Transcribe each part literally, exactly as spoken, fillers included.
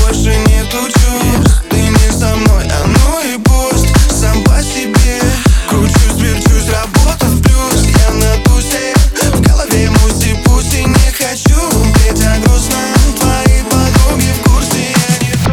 больше нету чувств. Ты не со мной, а ну и пусть. Сам по себе кручусь, верчусь, работа в плюс. Я на тусе, в голове муси-пуси. Не хочу петь о грустном, твои подруги в курсе. Я не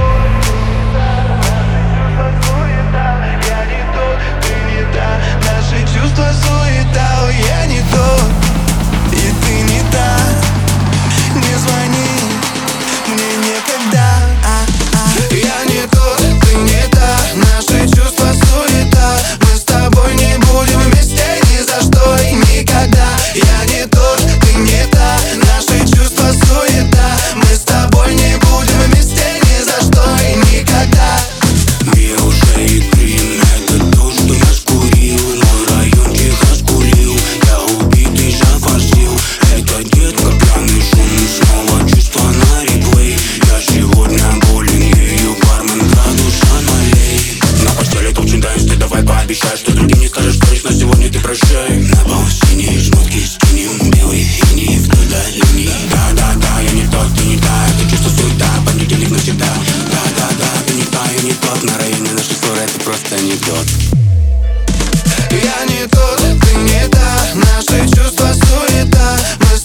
тот, я не тот, ты не та. Наши чувства суета, ой, я не тот, и ты не та. Не звони, мне некогда. Я не тот, ты не та. Наши чувства суета. Мы с тобой не будем вместе ни за что и никогда. Я не тот, ты не та. Наши чувства суета. Мы с тобой не будем вместе ни за что и никогда. Я уже и грим, это то, что я скурил. Мой райончик раскурил, я убитый зафасил. Это детка, пьяный шум, снова чувства на реплей. Я сегодня болен ею, бармен, градуса налей. На постели толчин таинств, ты давай пообещай, что другим не скажешь, что лишь на сегодня ты прощай. На пол синие шмотки скинем, белый иней вдоль до линии. Да-да-да, я не тот, ты не та, это чувство суета, понедельник навсегда. Да-да-да, ты не та, я не тот, на районе нашей ссоры это просто анекдот. Я не тот, ты не та. Наши чувства суета. Мы с